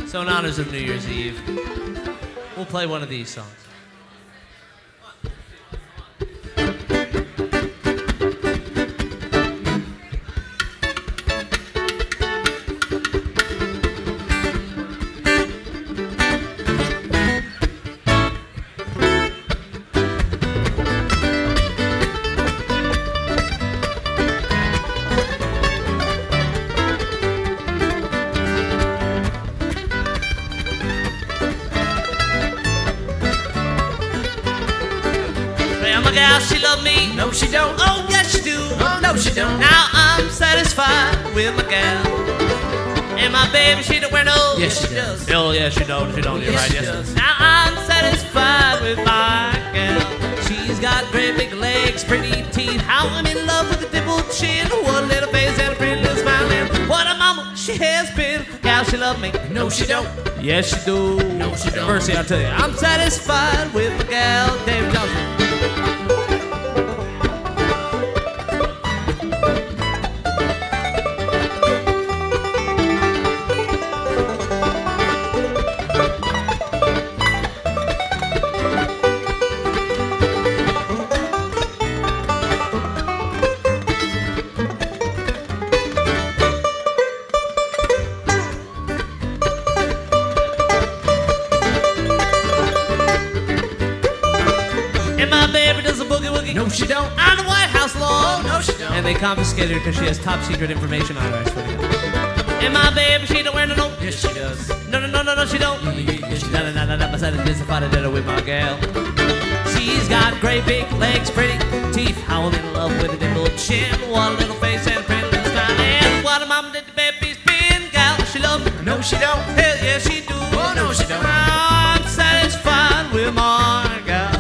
So in honors of New Year's Eve, we'll play one of these songs. My gal, she love me. No, she don't. Oh, yes, she do. Oh, no, she don't. Now I'm satisfied with my gal. And my baby, she don't wear no. Yes, she does. Oh, yes, she don't. She don't. You're Yes, right. she Yes. does. Now I'm satisfied with my gal. She's got great big legs, pretty teeth. How I'm in love with a dimpled chin, one little face and a pretty little smile. And what a mama she has been. Gal, she love me. No, she don't. Yes, she do. No, she don't. Mercy, I'll tell you. I'm satisfied with my gal, David Johnson. And my baby does a boogie woogie. No, she don't. On the White House lawn. Oh, no, she don't. And they confiscated her because she has top secret information on her, I swear to God. And my baby, she don't wear no. Yes, she does. No, she don't. Yes, she No, does. no, my son is mystified at dinner with my gal. She's got great big legs, pretty teeth. How I'm in love with a dimpled chin, one little face and pretty little smile. And what a mama did the baby's been, gal. She loves me. No, she don't. Hell yeah, she do. Oh, no, she don't. I'm satisfied with my gal.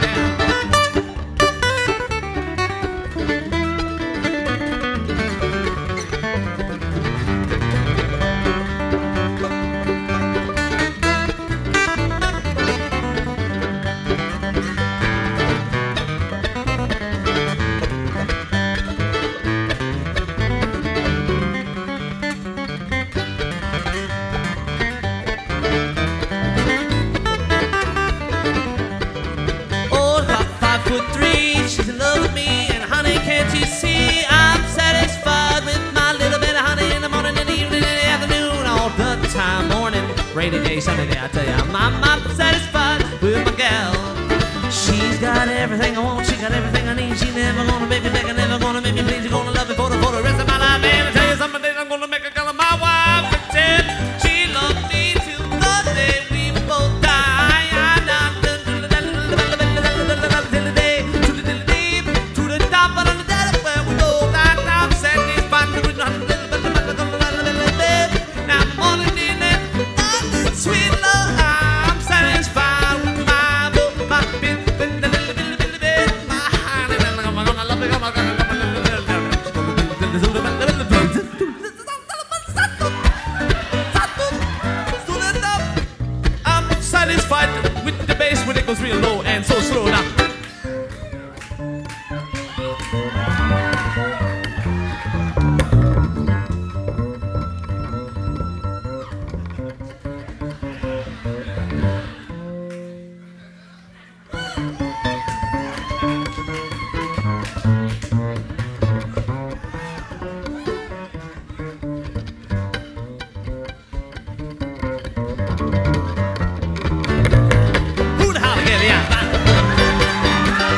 Oh, about 5'3", she's in love with me, and honey, can't you see? I'm satisfied with my little bit of honey in the morning, in the evening, in the afternoon, all the time, morning, rainy day, sunny day. I tell you, I'm satisfied with my gal. She's got everything I want, she got everything I need. She never gonna make me beg, never gonna make me please. She's gonna love me for the rest of my life. And I tell you, some days I'm gonna make a girl of my wife. Pretend she loved me till the day we both die. Till the day, to the deep, to the top of the dead where we both die. I'm satisfied with nothing. Now morning in it, sweet love. I'm satisfied with my book, my bit, my honey. I'm gonna love it. I'm gonna I'm satisfied with the bass when it goes real low and so slow now. Who the hell again? Yeah.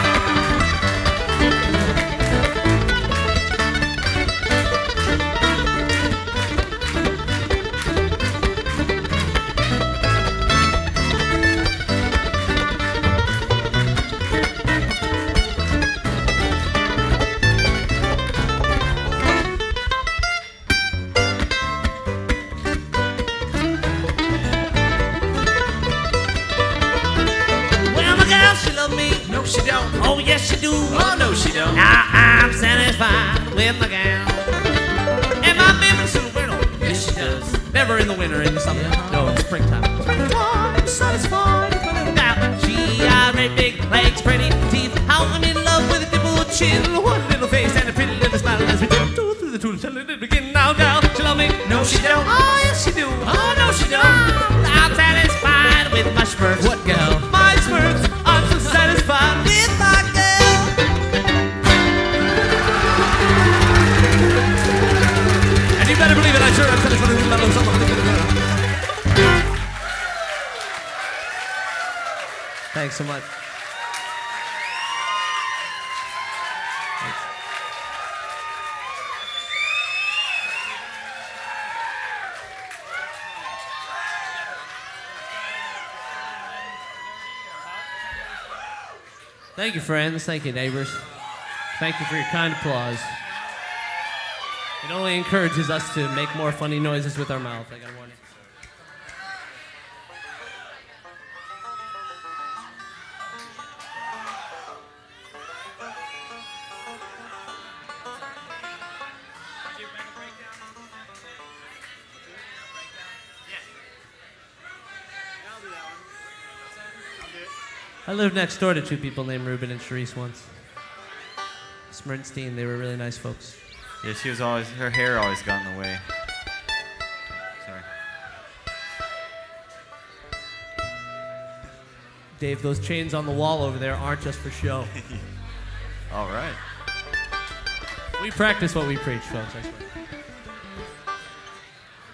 Well, my gal, she love me. No, she don't. Oh, yes, she do. Oh, no, she don't. Now I'm satisfied with my gal. And my baby, she'll wear no. Yes, she does. Never in the winter, in the summer. Yeah. No, in springtime. I'm satisfied with my little gal. She got great big legs, pretty teeth. How I'm in love with a dimpled chin, one little face and a pretty little smile. As we tiptoe through the tulips, till it begin now, gal. She love me. No, she don't. Oh, yes, she do. Oh, no, she don't. Thanks so much. Thank you, friends. Thank you, neighbors. Thank you for your kind applause. It only encourages us to make more funny noises with our mouth. I gotta warn you. I lived next door to two people named Ruben and Charisse once. Smernstein, they were really nice folks. Yeah, she was always, her hair always got in the way. Sorry. Dave, those chains on the wall over there aren't just for show. All right. We practice what we preach, folks, I swear.